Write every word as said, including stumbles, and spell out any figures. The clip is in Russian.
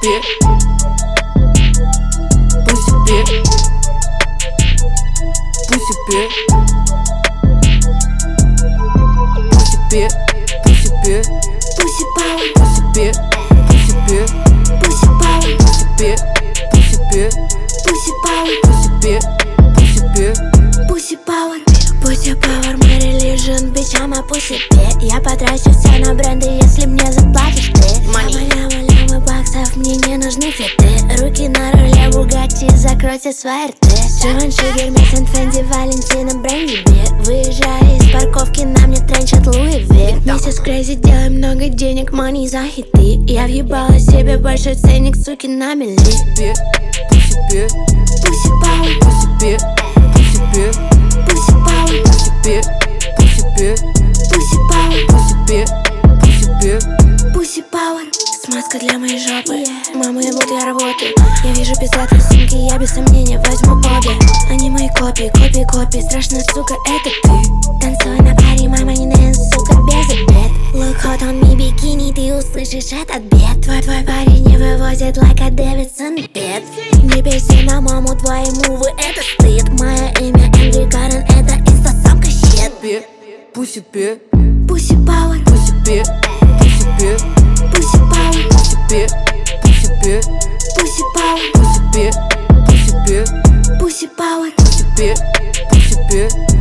себе, пусть себе, пусть себе, пусть себе, пусть себе, Pussy power, пусть себе, пусть себе, pussy power, пусть себе, пусть себе, pussy power, пусть себе, пусть себе. pussy power. Pussy power, my religion, bitch, I'm a pussy bitch. Я потрачу все на бренды, если мне заплатишь ты. Ляма, ляма баксов, мне не нужны фиты. Руки на руле, Бугатти, закройте свои рты. Givenchy, Hermes and Fendi, Valentino, Бренди Бир. Выезжая из парковки, на мне тренчат Луи Ви. Миссис Крейзи, делай много денег, money за хиты. Я въебала себе большой ценник, суки, на мели. Себе, пусть себе, Pussy power, пусть себе, пусть себе, pussy power, пусть себе, пусть себе, pussy power, пусть себе, пусть себе. pussy power. Смазка для моей жопы, мама, я буду, я работаю. Я вижу пиздатые сумки, я без сомнения возьму обе. Они мои копии, копии, копии, страшная сука, это ты. Танцуй на паре, мама, не дэнс, сука, без обед. Look hot on me, бикини, ты услышишь этот бед. Твой, твой парень не вывозит лайка Дэвидсон бед. Не пейся на маму, твои мувы, это стыд. Мое имя Эндрю Карен, это инстасамка щит. Себе, пусть себе, Pussy power, пусть себе, пусть себе, pussy power, пусть себе, пусть себе, pussy power, пусть себе, пусть себе, pussy power. пусть себе, пусть себе.